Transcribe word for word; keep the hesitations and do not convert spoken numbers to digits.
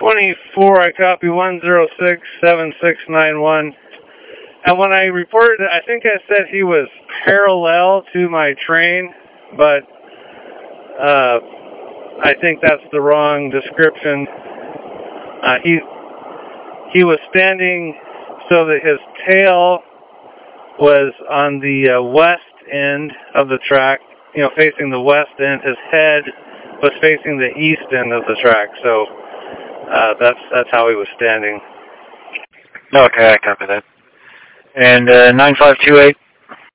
twenty-four, I copy one zero six seven six nine one. And when I reported it, I think I said he was parallel to my train, but uh, I think that's the wrong description. Uh, he he was standing so that his tail was on the uh, west end of the track, you know, facing the west end. His head was facing the east end of the track, so uh, that's that's how he was standing. Okay, I copy that. And uh, nine five two eight,